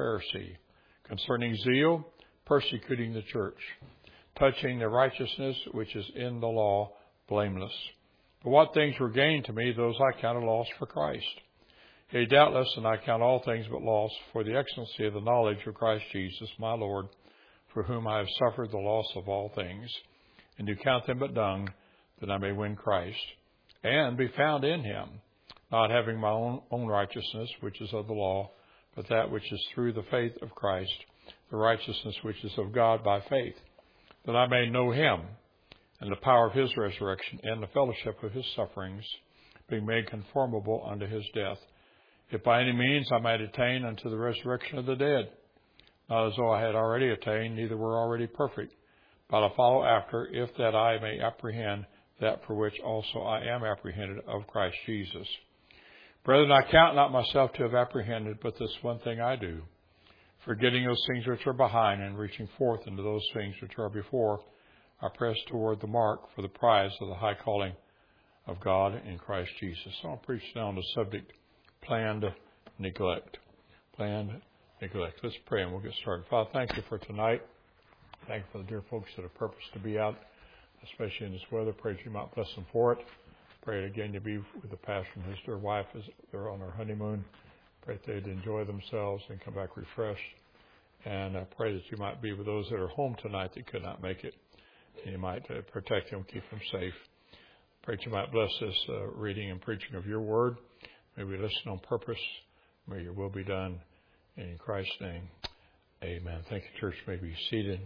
Pharisee. Concerning zeal, persecuting the church. Touching the righteousness which is in the law, blameless. But what things were gained to me, those I counted loss for Christ. Yea, doubtless, and I count all things but loss for the excellency of the knowledge of Christ Jesus, my Lord, for whom I have suffered the loss of all things, and do count them but dung, that I may win Christ, and be found in him, not having my own righteousness, which is of the law, but that which is through the faith of Christ, the righteousness which is of God by faith, that I may know him, and the power of his resurrection, and the fellowship of his sufferings, being made conformable unto his death, if by any means I might attain unto the resurrection of the dead, not as though I had already attained, neither were already perfect, but I follow after, if that I may apprehend that for which also I am apprehended of Christ Jesus. Brethren, I count not myself to have apprehended, but this one thing I do, forgetting those things which are behind, and reaching forth into those things which are before, I press toward the mark for the prize of the high calling of God in Christ Jesus. So I'll preach now on the subject, planned neglect. Planned neglect. Let's pray and we'll get started. Father, thank you for tonight. Thank you for the dear folks that have purposed to be out, especially in this weather. Pray that you might bless them for it. Pray again to be with the pastor and his dear wife as they're on their honeymoon. Pray that they'd enjoy themselves and come back refreshed. And I pray that you might be with those that are home tonight that could not make it. And you might protect them, keep them safe. Pray that you might bless this reading and preaching of your word. May we listen on purpose. May your will be done. In Christ's name, amen. Thank you, church. You may be seated.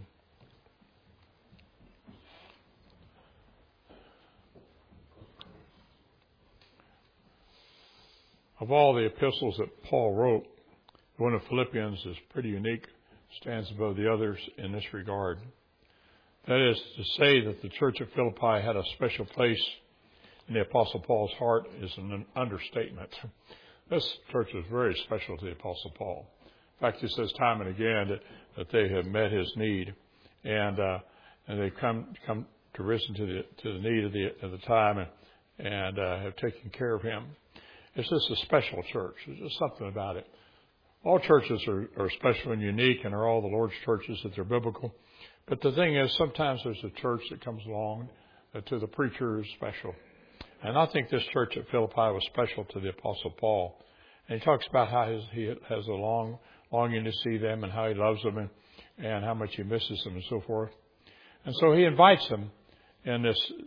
Of all the epistles that Paul wrote, the one of Philippians is pretty unique, stands above the others in this regard. That is to say that the church at Philippi had a special place in the Apostle Paul's heart is an understatement. This church was very special to the Apostle Paul. In fact, he says time and again that they have met his need, and they've come to risen to the need of the time and have taken care of him. It's just a special church. There's just something about it. All churches are special and unique, and are all the Lord's churches that they're biblical. But the thing is, sometimes there's a church that comes along that to the preacher is special. And I think this church at Philippi was special to the Apostle Paul. And he talks about how he has a longing to see them and how he loves them and how much he misses them and so forth. And so he invites them in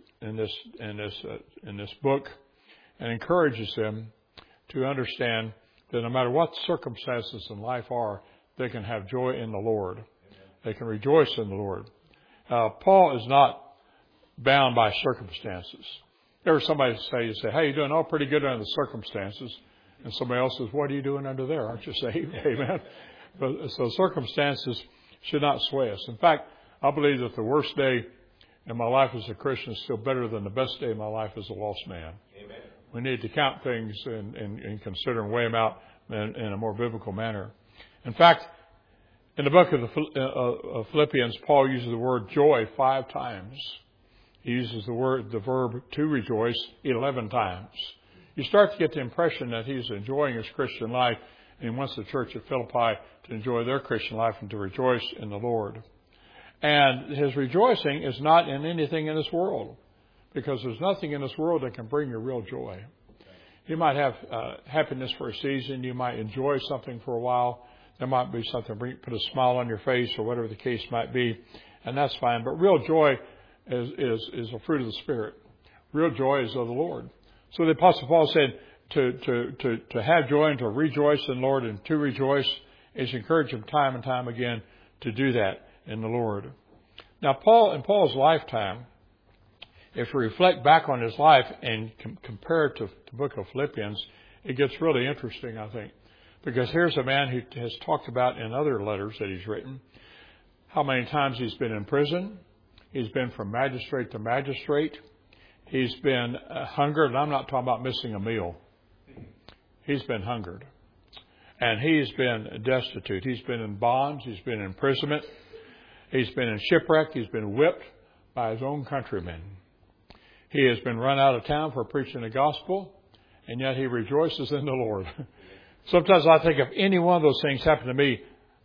this book and encourages them to understand that no matter what circumstances in life are, they can have joy in the Lord. Amen. They can rejoice in the Lord. Paul is not bound by circumstances. Ever somebody say, hey, you're doing all pretty good under the circumstances. And somebody else says, what are you doing under there? Aren't you saved? Amen. But, so circumstances should not sway us. In fact, I believe that the worst day in my life as a Christian is still better than the best day in my life as a lost man. Amen. We need to count things and consider and weigh them out in a more biblical manner. In fact, in the book of Philippians, Paul uses the word joy 5 times. He uses the verb to rejoice 11 times. You start to get the impression that he's enjoying his Christian life, and he wants the church at Philippi to enjoy their Christian life and to rejoice in the Lord. And his rejoicing is not in anything in this world, because there's nothing in this world that can bring you real joy. You might have happiness for a season. You might enjoy something for a while. There might be something put a smile on your face or whatever the case might be, and that's fine. But real joy is a fruit of the Spirit. Real joy is of the Lord. So the Apostle Paul said to have joy and to rejoice in the Lord and to rejoice is encourage him time and time again to do that in the Lord. Now, in Paul's lifetime, if we reflect back on his life and compare it to the book of Philippians, it gets really interesting, I think. Because here's a man who has talked about in other letters that he's written how many times he's been in prison. He's been from magistrate to magistrate. He's been hungered, and I'm not talking about missing a meal. He's been hungered. And he's been destitute. He's been in bonds. He's been in imprisonment. He's been in shipwreck. He's been whipped by his own countrymen. He has been run out of town for preaching the gospel, and yet he rejoices in the Lord. Sometimes I think if any one of those things happened to me,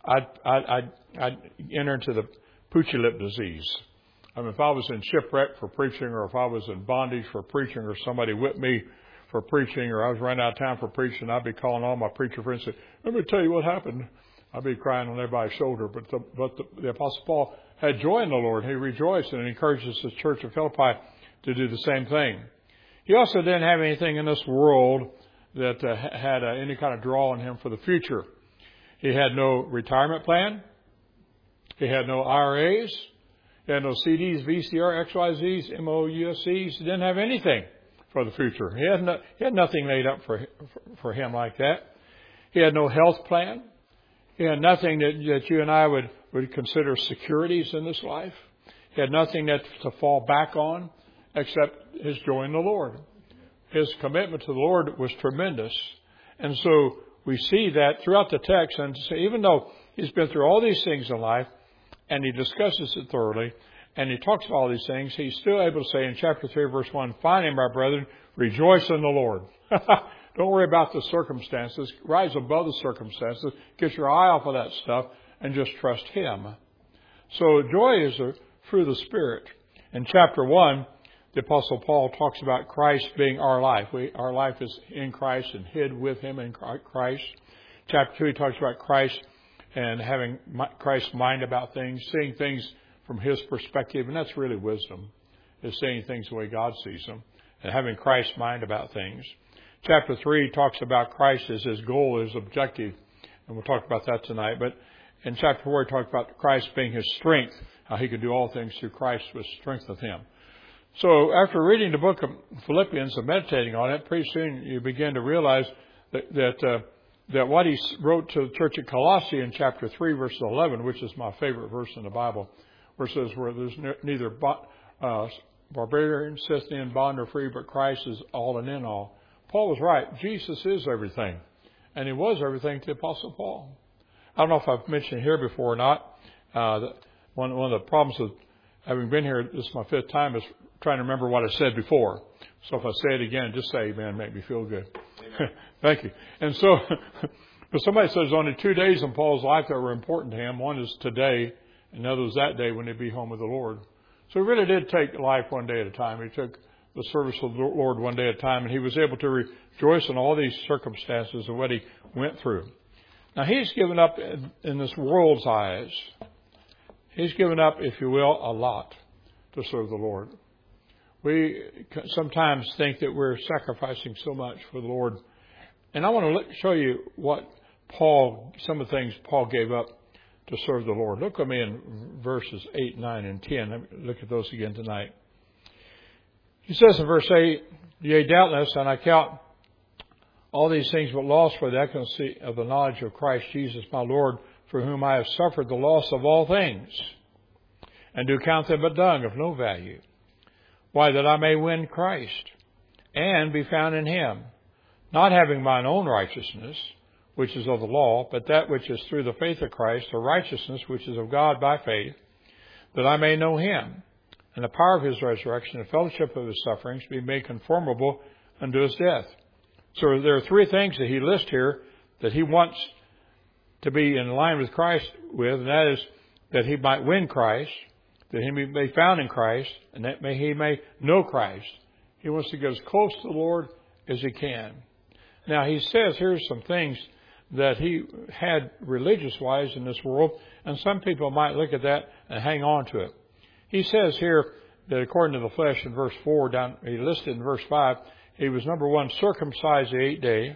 I'd enter into the poochy lip disease. I mean, if I was in shipwreck for preaching, or if I was in bondage for preaching, or somebody whipped me for preaching, or I was running out of town for preaching, I'd be calling all my preacher friends and say, let me tell you what happened. I'd be crying on everybody's shoulder. But the Apostle Paul had joy in the Lord. He rejoiced and encourages the church of Philippi to do the same thing. He also didn't have anything in this world that had any kind of draw on him for the future. He had no retirement plan. He had no IRAs. He had no CDs, VCR, XYZs, MOUSCs. He didn't have anything for the future. He had nothing laid up for him like that. He had no health plan. He had nothing that you and I would consider securities in this life. He had nothing to fall back on except his joy in the Lord. His commitment to the Lord was tremendous. And so we see that throughout the text. And so even though he's been through all these things in life, and he discusses it thoroughly, and he talks about all these things, he's still able to say in chapter 3, verse 1, finally, my brethren, rejoice in the Lord. Don't worry about the circumstances. Rise above the circumstances. Get your eye off of that stuff and just trust Him. So joy is a fruit of the Spirit. In chapter 1, the Apostle Paul talks about Christ being our life. Our life is in Christ and hid with Him in Christ. Chapter 2, he talks about Christ and having Christ's mind about things, seeing things from His perspective, and that's really wisdom, is seeing things the way God sees them, and having Christ's mind about things. Chapter 3 talks about Christ as His goal, His objective, and we'll talk about that tonight. But in chapter 4, he talks about Christ being His strength, how He can do all things through Christ which strengtheneth Him. So after reading the book of Philippians and meditating on it, pretty soon you begin to realize that what he wrote to the church at Colossae in chapter 3, verse 11, which is my favorite verse in the Bible, where it says, where there's neither barbarian, Scythian, bond or free, but Christ is all and in all. Paul was right. Jesus is everything. And He was everything to the Apostle Paul. I don't know if I've mentioned it here before or not. One of the problems with having been here, this is my 5th time, is trying to remember what I said before. So if I say it again, just say amen, make me feel good. Thank you. And so, but somebody says there's only 2 days in Paul's life that were important to him. One is today, and the other was that day when he'd be home with the Lord. So he really did take life one day at a time. He took the service of the Lord one day at a time, and he was able to rejoice in all these circumstances and what he went through. Now, he's given up in this world's eyes. He's given up, if you will, a lot to serve the Lord. We sometimes think that we're sacrificing so much for the Lord. And I want to show you some of the things Paul gave up to serve the Lord. Look with me in verses 8, 9, and 10. Let me look at those again tonight. He says in verse 8, yea, doubtless, and I count all these things but loss for the excellency of the knowledge of Christ Jesus my Lord, for whom I have suffered the loss of all things, and do count them but dung of no value. Why, that I may win Christ, and be found in Him, not having mine own righteousness, which is of the law, but that which is through the faith of Christ, the righteousness which is of God by faith, that I may know Him, and the power of His resurrection, and fellowship of His sufferings, be made conformable unto His death. So there are 3 things that he lists here that he wants to be in line with Christ with, and that is that he might win Christ, that he may be found in Christ, and that he may know Christ. He wants to get as close to the Lord as he can. Now, he says here's some things that he had religious-wise in this world, and some people might look at that and hang on to it. He says here that according to the flesh in verse 4, he listed in verse 5, he was, number 1, circumcised the 8th day,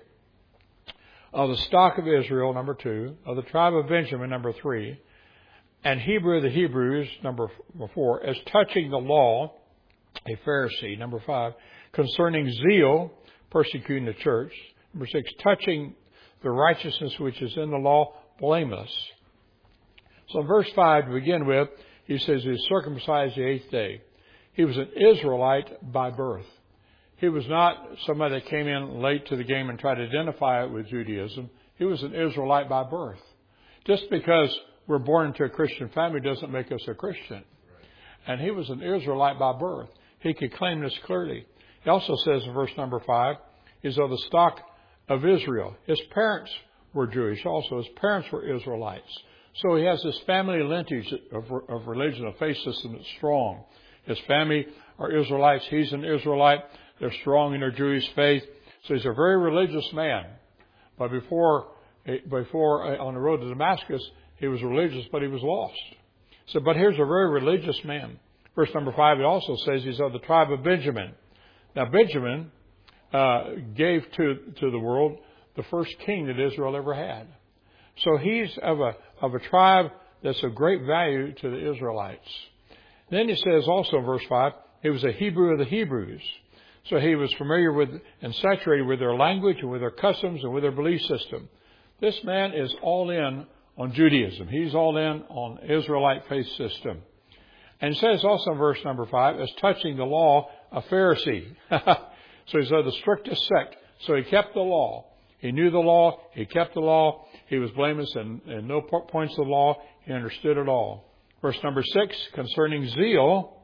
of the stock of Israel, number 2, of the tribe of Benjamin, number 3, and Hebrew of the Hebrews, number 4, as touching the law, a Pharisee, number 5, concerning zeal, persecuting the church, number 6, touching the righteousness which is in the law, blameless. So in verse 5 to begin with, he says he was circumcised the 8th day. He was an Israelite by birth. He was not somebody that came in late to the game and tried to identify it with Judaism. He was an Israelite by birth. Just because we're born into a Christian family doesn't make us a Christian. And he was an Israelite by birth. He could claim this clearly. He also says in verse number 5, he's of the stock of Israel. His parents were Jewish also. His parents were Israelites. So he has this family lineage of religion, a faith system that's strong. His family are Israelites. He's an Israelite. They're strong in their Jewish faith. So he's a very religious man. But before on the road to Damascus, he was religious, but he was lost. So, but here's a very religious man. Verse number 5, it also says he's of the tribe of Benjamin. Now, Benjamin gave to the world the first king that Israel ever had. So he's of a tribe that's of great value to the Israelites. Then he says also in verse 5, he was a Hebrew of the Hebrews. So he was familiar with and saturated with their language and with their customs and with their belief system. This man is all in on Judaism. He's all in on Israelite faith system. And it says also in verse number 5, as touching the law, a Pharisee. So he's of the strictest sect. So he kept the law. He knew the law. He kept the law. He was blameless in no points of the law. He understood it all. Verse number 6, concerning zeal,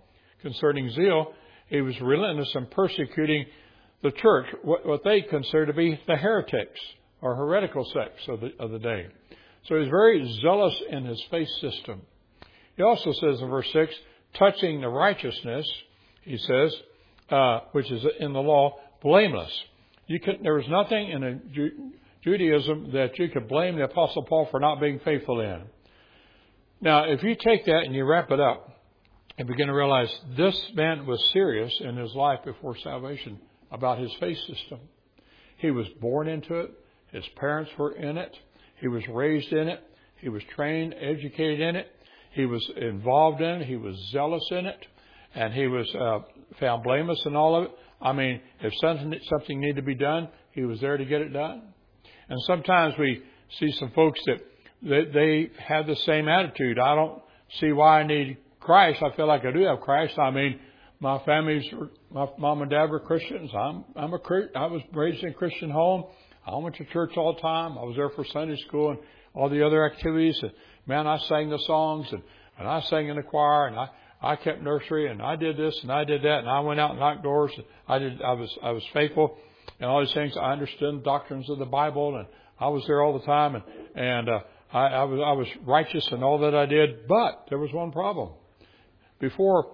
he was relentless in persecuting the church, what they consider to be the heretics or heretical sects of the day. So he's very zealous in his faith system. He also says in verse 6, touching the righteousness, he says, which is in the law, blameless. There was nothing in Judaism that you could blame the Apostle Paul for not being faithful in. Now, if you take that and you wrap it up and begin to realize this man was serious in his life before salvation about his faith system. He was born into it. His parents were in it. He was raised in it. He was trained, educated in it. He was involved in it. He was zealous in it. And he was found blameless in all of it. I mean, if something needed to be done, he was there to get it done. And sometimes we see some folks that they have the same attitude. I don't see why I need Christ. I feel like I do have Christ. I mean, my mom and dad were Christians. I was raised in a Christian home. I went to church all the time. I was there for Sunday school and all the other activities. And man, I sang the songs and I sang in the choir and I kept nursery and I did this and I did that and I went out and knocked doors. And I was faithful and all these things. I understood the doctrines of the Bible and I was there all the time and I was righteous in all that I did. But there was one problem. Before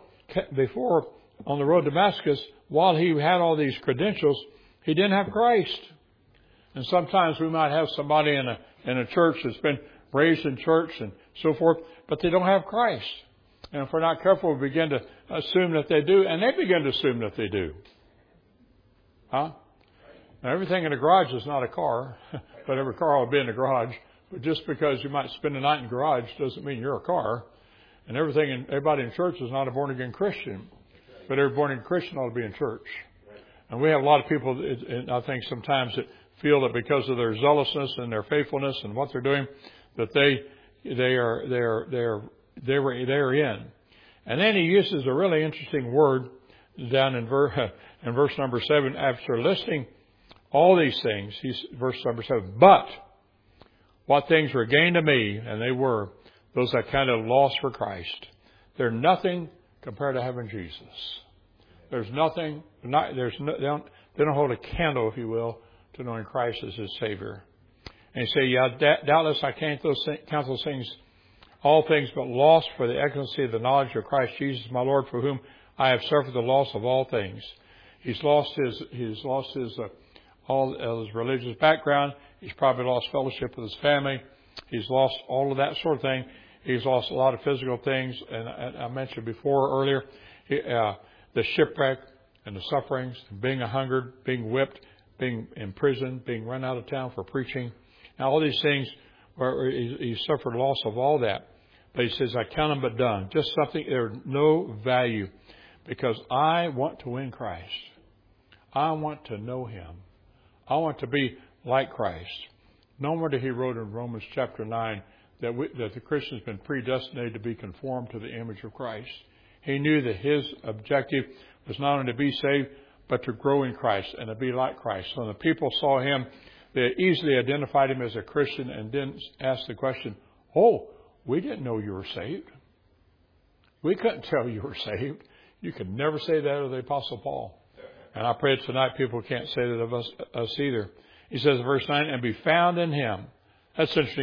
on the road to Damascus, while he had all these credentials, he didn't have Christ. And sometimes we might have somebody in a church that's been raised in church and so forth, but they don't have Christ. And if we're not careful, we begin to assume that they do, and they begin to assume that they do. Huh? Now, everything in a garage is not a car, but every car will be in a garage. But just because you might spend the night in a garage doesn't mean you're a car. And everybody in church is not a born-again Christian. But every born-again Christian ought to be in church. And we have a lot of people, I think sometimes, that feel that because of their zealousness and their faithfulness and what they're doing, that they're in. And then he uses a really interesting word down in verse number 7. After listing all these things, verse number 7, but what things were gained to me, and they were those that kind of lost for Christ. They're nothing compared to having Jesus. There's nothing. They don't hold a candle, if you will, to knowing Christ as His Savior. And you say, yeah, doubtless I count those things, all things, but lost for the excellency of the knowledge of Christ Jesus, my Lord, for whom I have suffered the loss of all things. He's lost all of his religious background. He's probably lost fellowship with his family. He's lost all of that sort of thing. He's lost a lot of physical things. And I mentioned earlier, the shipwreck and the sufferings, being hungered, being whipped, being imprisoned, being run out of town for preaching. Now, all these things, he suffered loss of all that. But he says, I count them but done. Just something, they're no value. Because I want to win Christ. I want to know Him. I want to be like Christ. No wonder he wrote in Romans chapter 9 that the Christian's been predestinated to be conformed to the image of Christ. He knew that his objective was not only to be saved, but to grow in Christ and to be like Christ. So when the people saw him, they easily identified him as a Christian and didn't ask the question, oh, we didn't know you were saved. We couldn't tell you were saved. You could never say that of the Apostle Paul. And I pray tonight people can't say that of us either. He says in verse 9, and be found in Him. That's interesting.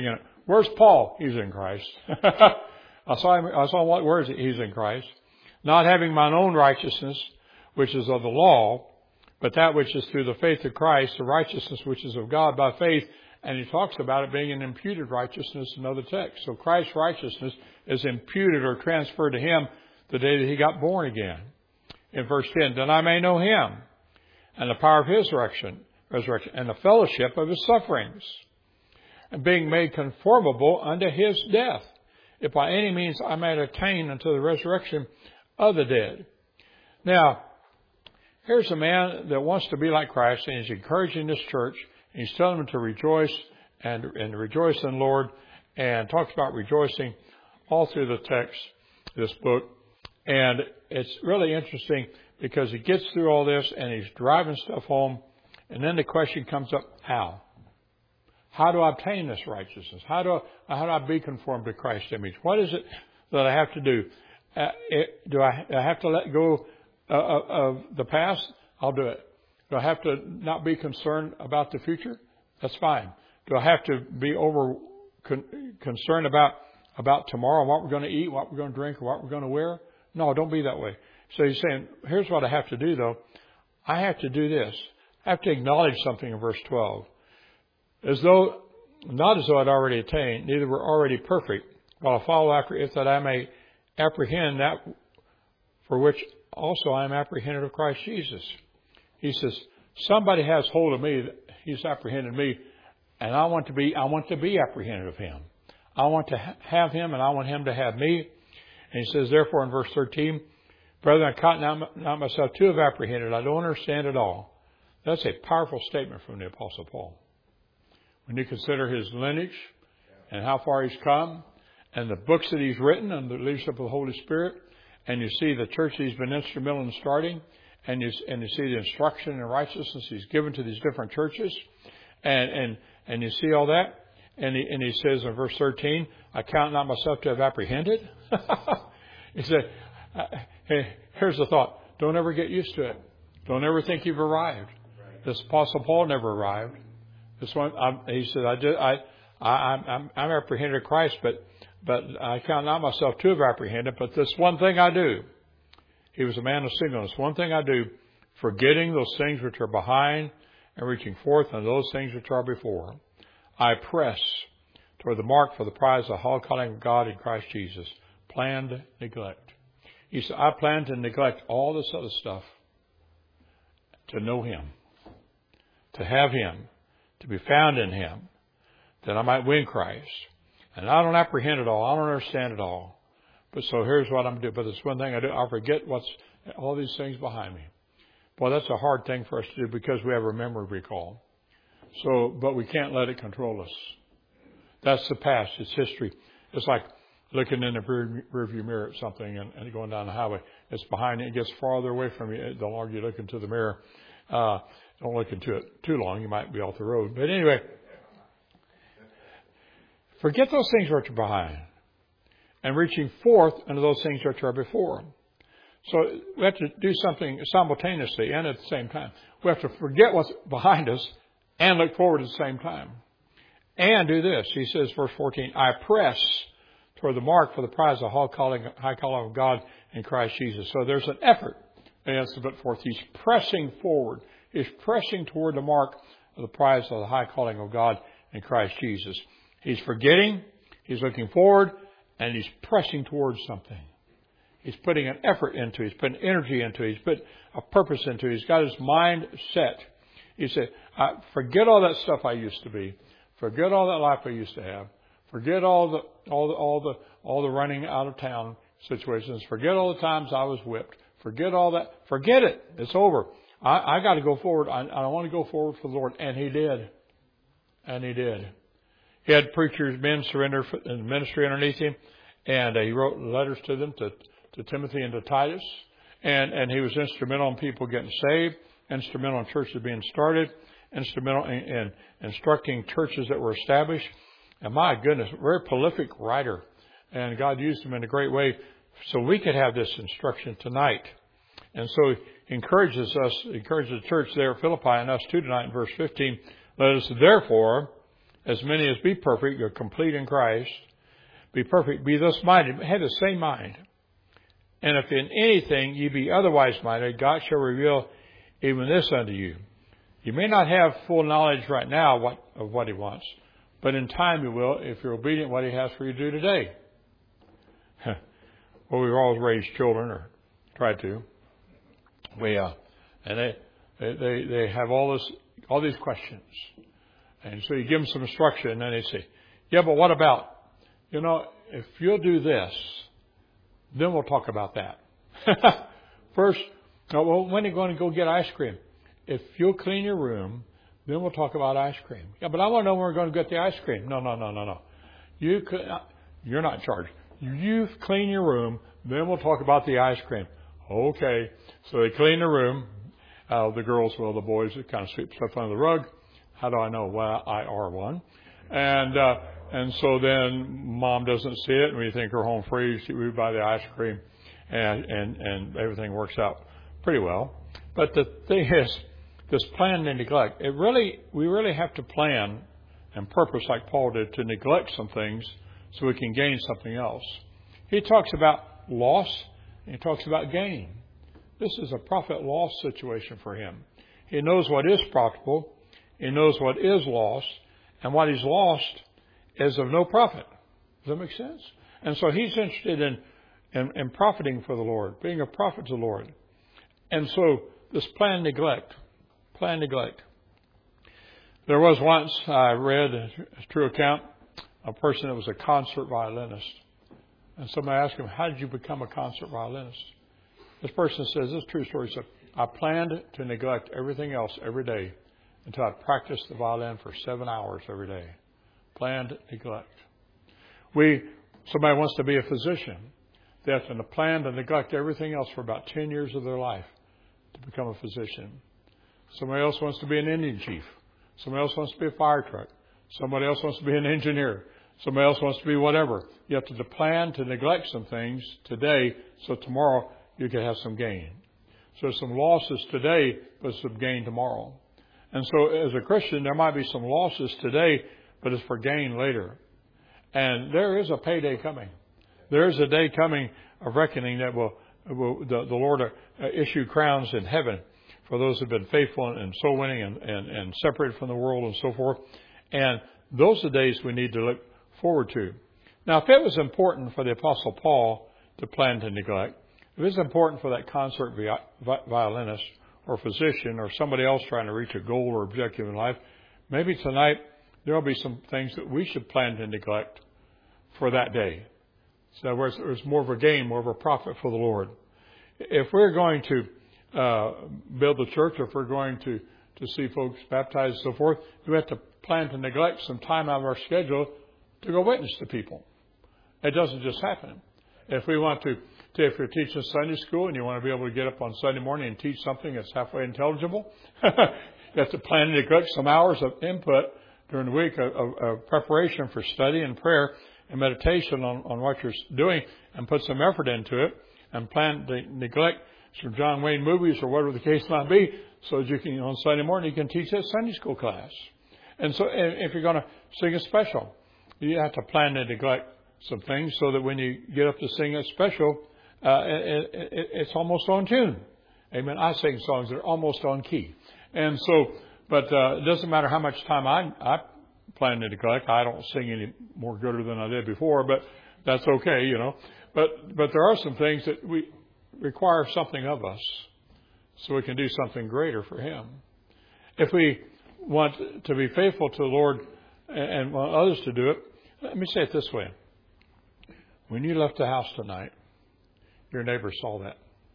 Where's Paul? He's in Christ. I saw him. Where is he? He's in Christ. Not having mine own righteousness, which is of the law, but that which is through the faith of Christ, the righteousness which is of God by faith. And he talks about it being an imputed righteousness in other texts. So Christ's righteousness is imputed or transferred to him the day that he got born again. In verse 10, that I may know him and the power of his resurrection and the fellowship of his sufferings, and being made conformable unto his death, if by any means I might attain unto the resurrection of the dead. Now, here's a man that wants to be like Christ, and he's encouraging this church, and he's telling them to rejoice and rejoice in the Lord, and talks about rejoicing all through the text, this book. And it's really interesting because he gets through all this and he's driving stuff home, and then the question comes up, how? How do I obtain this righteousness? How do I be conformed to Christ's image? What is it that I have to do? Do I have to let go of the past? I'll do it. Do I have to not be concerned about the future? That's fine. Do I have to be concerned about tomorrow, what we're going to eat, what we're going to drink, or what we're going to wear? No, don't be that way. So he's saying, here's what I have to do, though. I have to do this. I have to acknowledge something in verse 12. Not as though I'd already attained, neither were already perfect, but I'll follow after if that I may apprehend that for which also I am apprehended of Christ Jesus. He says, somebody has hold of me, he's apprehended me, and I want to be apprehended of him. I want to have him, and I want him to have me. And he says, therefore, in verse 13, brethren, I count not myself to have apprehended. I don't understand it all. That's a powerful statement from the Apostle Paul. When you consider his lineage and how far he's come, and the books that he's written under the leadership of the Holy Spirit, and you see the church that he's been instrumental in starting, and you see the instruction and righteousness he's given to these different churches, and you see all that, and he says in verse 13, I count not myself to have apprehended. He said, hey, here's the thought. Don't ever get used to it. Don't ever think you've arrived. This Apostle Paul never arrived. This one, he said, I'm apprehended of Christ, but I count not myself to have apprehended, but this one thing I do. He was a man of singleness. One thing I do, forgetting those things which are behind and reaching forth unto those things which are before, I press toward the mark for the prize of the high calling of God in Christ Jesus. Planned neglect. He said, I plan to neglect all this other stuff to know him, to have him, to be found in him, that I might win Christ. And I don't apprehend it all. I don't understand it all. But so here's what I'm doing. But there's one thing I do. I forget what's all these things behind me. Boy, that's a hard thing for us to do because we have a memory recall. But we can't let it control us. That's the past. It's history. It's like looking in the rearview mirror at something and going down the highway. It's behind you. It gets farther away from you the longer you look into the mirror. Don't look into it too long. You might be off the road. But anyway, forget those things which are behind and reaching forth into those things which are before. So we have to do something simultaneously and at the same time. We have to forget what's behind us and look forward at the same time. And do this. He says, verse 14, I press toward the mark for the prize of the high calling of God in Christ Jesus. So there's an effort. And that's a bit forth. He's pressing forward. He's pressing toward the mark of the prize of the high calling of God in Christ Jesus. He's forgetting. He's looking forward. And he's pressing towards something. He's putting an effort into it. He's putting energy into it. He's put a purpose into it. He's got his mind set. He said, forget all that stuff I used to be. Forget all that life I used to have. Forget all the running out of town situations. Forget all the times I was whipped. Forget all that. Forget it. It's over. I got to go forward. I want to go forward for the Lord. And he did. And he did. He had preachers, men surrender in ministry underneath him. And he wrote letters to them, to Timothy and to Titus. And he was instrumental in people getting saved. Instrumental in churches being started. Instrumental in instructing churches that were established. And my goodness, very prolific writer. And God used him in a great way so we could have this instruction tonight. And so he encourages the church there at Philippi and us too tonight in verse 15. Let us therefore as many as be perfect, you're complete in Christ. Be perfect, be thus minded, have the same mind. And if in anything ye be otherwise minded, God shall reveal even this unto you. You may not have full knowledge right now of what He wants, but in time you will if you're obedient to what He has for you to do today. Well, we've always raised children, or tried to. And they have all these questions. And so you give them some instruction, and then they say, yeah, but what about, if you'll do this, then we'll talk about that. First, well, when are you going to go get ice cream? If you'll clean your room, then we'll talk about ice cream. Yeah, but I want to know when we're going to get the ice cream. No. You're not in charge. You clean your room, then we'll talk about the ice cream. Okay. So they clean the room. The girls, the boys, that kind of sweep stuff under the rug. How do I know? Well, I are one. And so then Mom doesn't see it, and we think we're home free. We buy the ice cream, and everything works out pretty well. But the thing is, this plan and neglect, we really have to plan and purpose like Paul did to neglect some things so we can gain something else. He talks about loss, and he talks about gain. This is a profit-loss situation for him. He knows what is profitable. He knows what is lost. And what he's lost is of no profit. Does that make sense? And so he's interested in profiting for the Lord, being a prophet to the Lord. And so this plan neglect. There was once, I read a true account, a person that was a concert violinist. And somebody asked him, how did you become a concert violinist? This person says, this is a true story. He said, I planned to neglect everything else every day until I practiced the violin for 7 hours every day. Planned neglect. Somebody wants to be a physician. They have to plan to neglect everything else for about 10 years of their life to become a physician. Somebody else wants to be an Indian chief. Somebody else wants to be a fire truck. Somebody else wants to be an engineer. Somebody else wants to be whatever. You have to plan to neglect some things today so tomorrow you can have some gain. So there's some losses today, but some gain tomorrow. And so as a Christian, there might be some losses today, but it's for gain later. And there is a payday coming. There is a day coming of reckoning that the Lord issue crowns in heaven for those who have been faithful and soul winning and separated from the world and so forth. And those are the days we need to look forward to. Now, if it was important for the Apostle Paul to plan to neglect, if it's important for that concert violinist or physician or somebody else trying to reach a goal or objective in life, maybe tonight there will be some things that we should plan to neglect for that day. So there's more of a gain, more of a profit for the Lord. If we're going to build the church, or if we're going to see folks baptized and so forth, we have to plan to neglect some time out of our schedule to go witness to people. It doesn't just happen. If we want to, if you're teaching Sunday school and you want to be able to get up on Sunday morning and teach something that's halfway intelligible, you have to plan to neglect some hours of input during the week of preparation for study and prayer and meditation on what you're doing, and put some effort into it, and plan to neglect some John Wayne movies or whatever the case might be, so that you can, on Sunday morning, you can teach that Sunday school class. And so if you're going to sing a special, you have to plan to neglect some things so that when you get up to sing a special, it's almost on tune. Amen. I sing songs that are almost on key. And so, but it doesn't matter how much time I plan to neglect. I don't sing any more gooder than I did before, but that's okay, But there are some things that we require something of us so we can do something greater for Him. If we want to be faithful to the Lord and want others to do it, let me say it this way. When you left the house tonight, your neighbors saw that.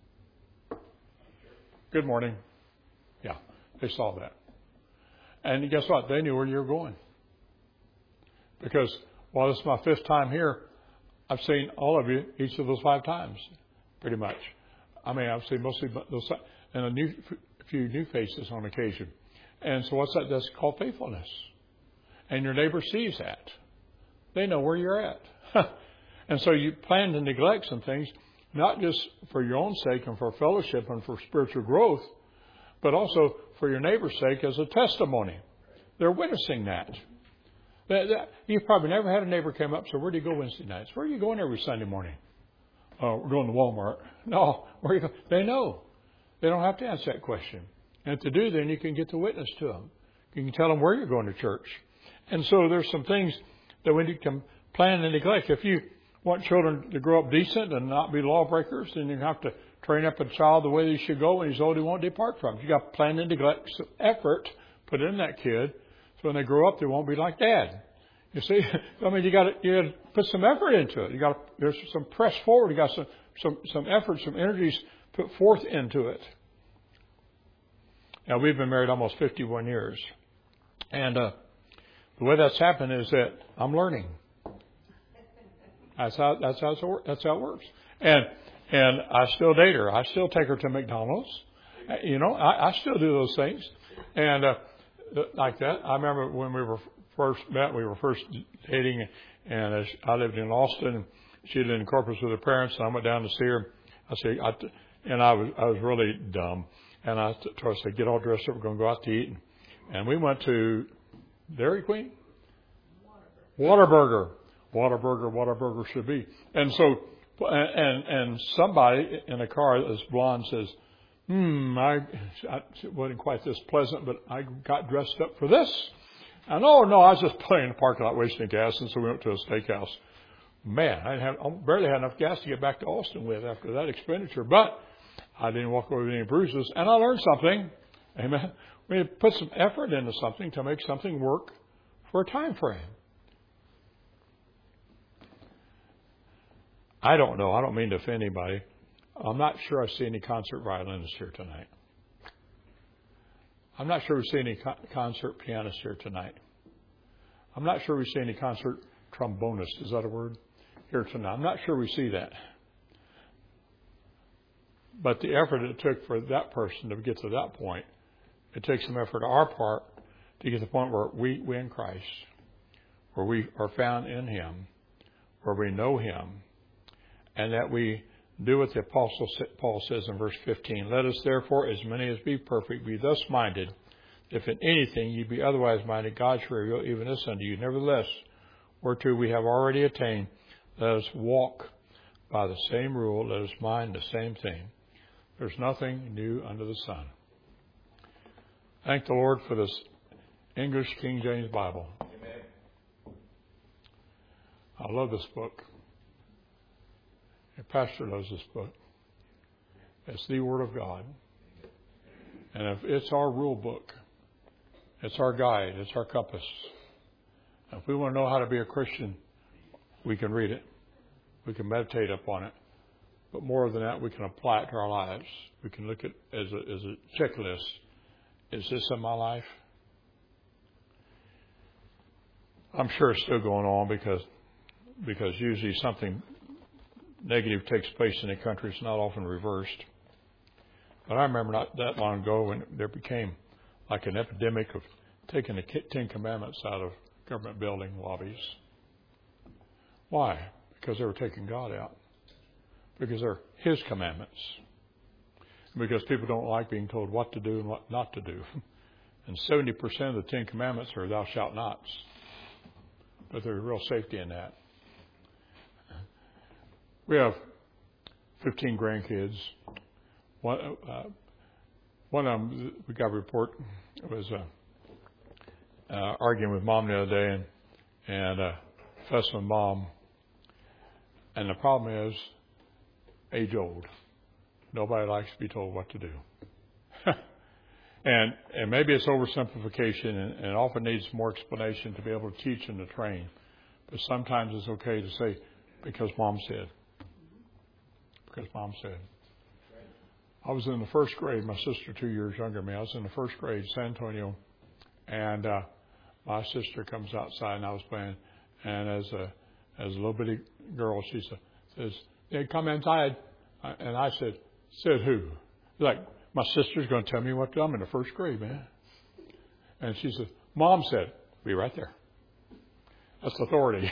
Good morning. Yeah, they saw that. And guess what? They knew where you were going. Because while this is my 5th time here, I've seen all of you each of those 5 times, pretty much. I mean, I've seen mostly those, and a few new faces on occasion. And so what's that? That's called faithfulness. And your neighbor sees that. They know where you're at. And so you plan to neglect some things, not just for your own sake and for fellowship and for spiritual growth, but also for your neighbor's sake as a testimony. They're witnessing that. You've probably never had a neighbor come up, so where do you go Wednesday nights? Where are you going every Sunday morning? Oh, we're going to Walmart. No, where are you going? They know. They don't have to answer that question. And if they do, then you can get the witness to them. You can tell them where you're going to church. And so there's some things that we need to plan and neglect. If you want children to grow up decent and not be lawbreakers, then you have to train up a child the way they should go. When he's old, he won't depart from it. You got to plan and neglect some effort put in that kid, so when they grow up, they won't be like Dad. You see, I mean, you got to put some effort into it. There's some press forward. You got some effort, some energies put forth into it. Now we've been married almost 51 years, and the way that's happened is that I'm learning. That's how it works. And I still date her. I still take her to McDonald's. I still do those things, and like that. I remember when we were first met, we were first dating, and I lived in Austin. She lived in Corpus with her parents, and I went down to see her. I was really dumb, and I said, "Get all dressed up. We're going to go out to eat." And we went to Dairy Queen, Whataburger should be. And so, and somebody in a car, this blonde says, it wasn't quite this pleasant, but I got dressed up for this. And no, I was just playing in the parking lot wasting gas, and so we went to a steakhouse. Man, I barely had enough gas to get back to Austin with after that expenditure, but I didn't walk away with any bruises, and I learned something. Amen. We put some effort into something to make something work for a time frame. I don't know. I don't mean to offend anybody. I'm not sure I see any concert violinists here tonight. I'm not sure we see any concert pianists here tonight. I'm not sure we see any concert trombonists. Is that a word? Here tonight. I'm not sure we see that. But the effort it took for that person to get to that point, it takes some effort on our part to get to the point where we in Christ, where we are found in Him, where we know Him, and that we do what the Apostle Paul says in verse 15. Let us therefore, as many as be perfect, be thus minded. If in anything you be otherwise minded, God shall reveal even this unto you. Nevertheless, whereto we have already attained, let us walk by the same rule. Let us mind the same thing. There's nothing new under the sun. Thank the Lord for this English King James Bible. Amen. I love this book. Your pastor loves this book. It's the Word of God. And if it's our rule book, it's our guide, it's our compass. If we want to know how to be a Christian, we can read it. We can meditate upon it. But more than that, we can apply it to our lives. We can look at it as a checklist. Is this in my life? I'm sure it's still going on because usually something negative takes place in the country. It's not often reversed. But I remember not that long ago when there became like an epidemic of taking the Ten Commandments out of government building lobbies. Why? Because they were taking God out. Because they're His commandments. Because people don't like being told what to do and what not to do. And 70% of the Ten Commandments are thou shalt nots. But there's real safety in that. We have 15 grandkids. One of them, we got a report, was arguing with Mom the other day and fussing with Mom. And the problem is, age old. Nobody likes to be told what to do. and maybe it's oversimplification and often needs more explanation to be able to teach and to train. But sometimes it's okay to say, because Mom said. Because Mom said. I was in the first grade. My sister, 2 years younger than me. I was in the first grade, San Antonio, and my sister comes outside, and I was playing. And as a little bitty girl, she says, "Hey, come inside." And I said who? Like, my sister's going to tell me what to do. I'm in the first grade, man. And she said, Mom said, "Be right there." That's authority.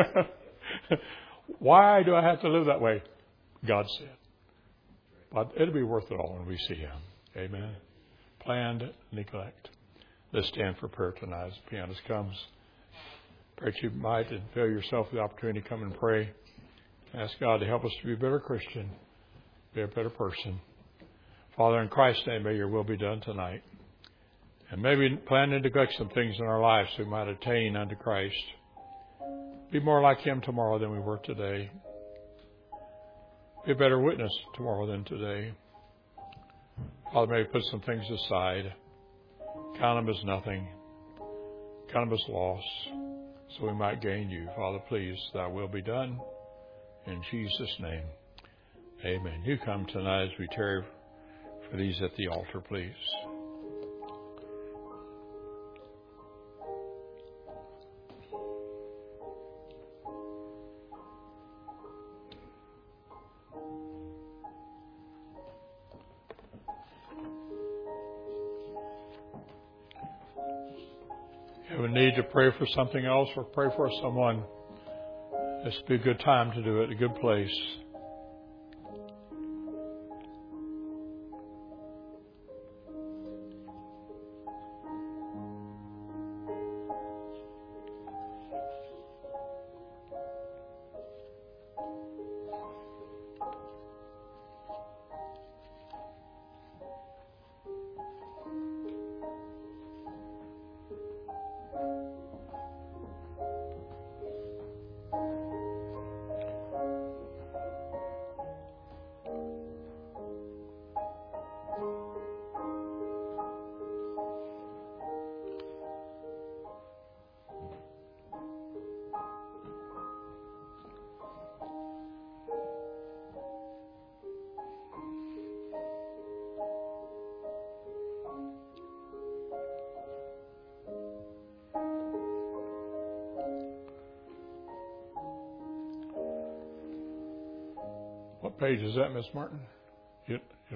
Why do I have to live that way? God said. But it'll be worth it all when we see Him. Amen. Planned neglect. Let's stand for prayer tonight as the pianist comes. Pray that you might avail yourself of the opportunity to come and pray. Ask God to help us to be a better Christian, be a better person. Father, in Christ's name, may your will be done tonight. And maybe plan to neglect some things in our lives so we might attain unto Christ. Be more like Him tomorrow than we were today. Be a better witness tomorrow than today. Father, may we put some things aside. Count them as nothing. Count them as loss, so we might gain you. Father, please, thy will be done. In Jesus' name, amen. You come tonight as we tarry for these at the altar, please. If we need to pray for something else or pray for someone, this would be a good time to do it, a good place. What page is that, Miss Martin?